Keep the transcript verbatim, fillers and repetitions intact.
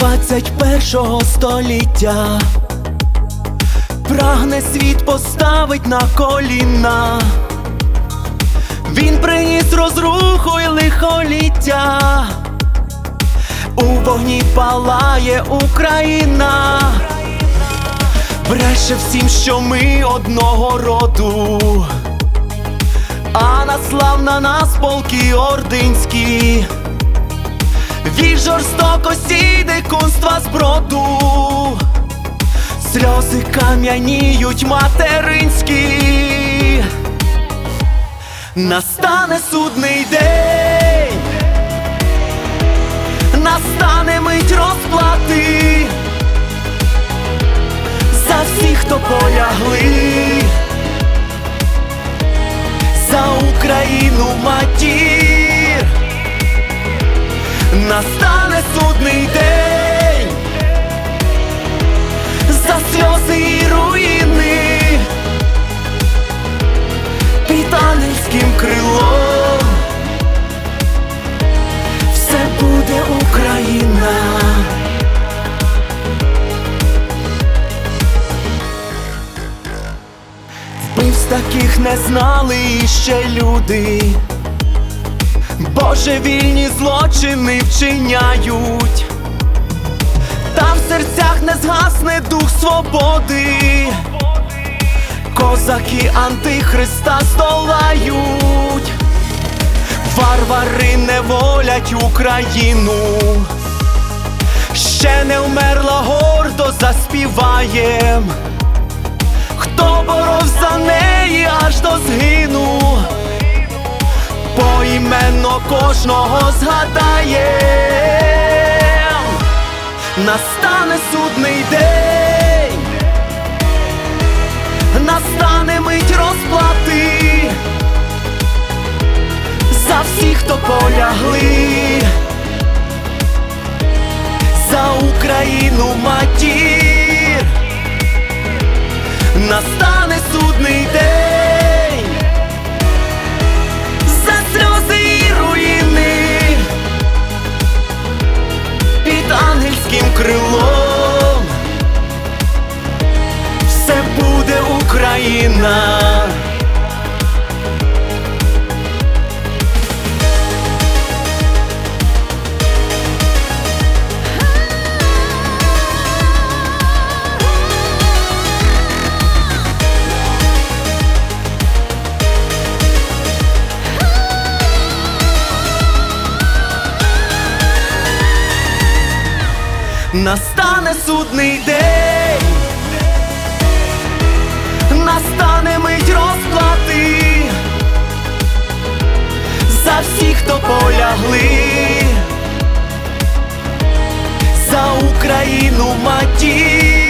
двадцять першого століття прагне світ поставить на коліна. Він приніс розруху й лихоліття, у вогні палає Україна. Бреше всім, що ми одного роду, а наслав на нас полки ординські. Від жорстокості й дикунства зброду сльози кам'яніють материнські. Настане судний день, настане мить розплати за всіх, хто полягли за Україну матір. Настане судний день за сльози і руїни. Під ангельським крилом все буде Україна. Вбивств таких не знали іще люди, божевільні злочини вчиняють, та в серцях не згасне дух свободи. Козаки антихриста здолають, варвари не волять Україну. Ще не вмерла, гордо заспіваєм, хто боров за неї аж до згину. Поіменно кожного згадаєм. Настане судний день, настане мить розплати за всіх, хто полягли за Україну матір. Настане судний день за сльози і руїни. Під ангельським крилом все буде Україна. Настане судний день, настане мить розплати за всіх, хто полягли за Україну матір.